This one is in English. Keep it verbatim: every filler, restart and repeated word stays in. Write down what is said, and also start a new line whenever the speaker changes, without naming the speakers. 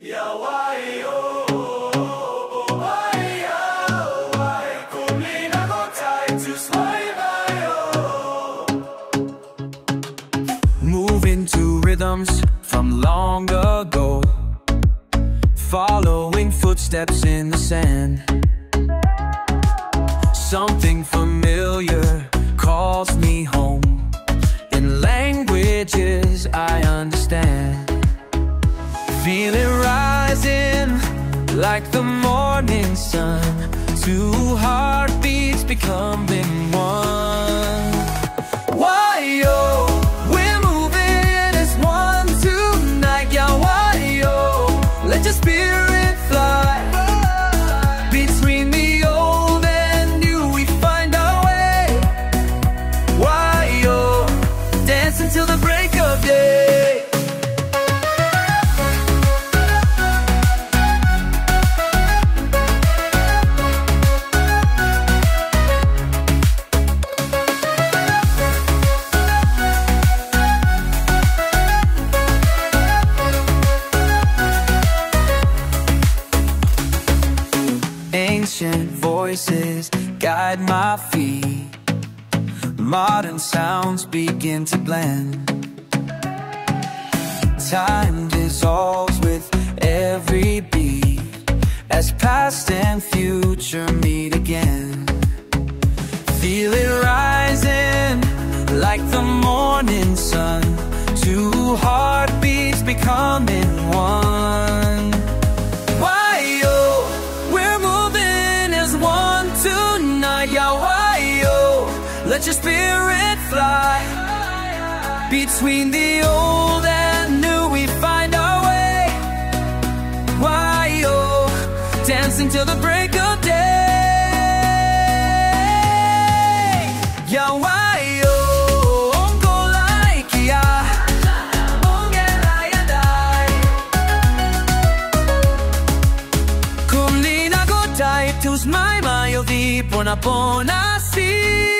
Moving to rhythms from long ago, following footsteps in the sand. Something familiar calls me home, in languages I understand. Feel it rising like the morning sun, two heartbeats becoming one. Why, oh, we're moving as one tonight. Yeah, why, oh, let your spirit fly. Between the old and new we find our way. Why, oh, dance until the break of day. Ancient voices guide my feet, modern sounds begin to blend. Time dissolves with every beat, as past and future meet again. Feel it rising like the morning sun, two heartbeats becoming one. Why, oh, we're moving as one tonight. Yeah, why, oh, let your spirit fly. Between the old and new we find our way. Why, oh, dancing till the break of day. Yeah, why, oh, onko like ya, ongela yadai. Kumli na gotai tus mai mayo di pona pona si.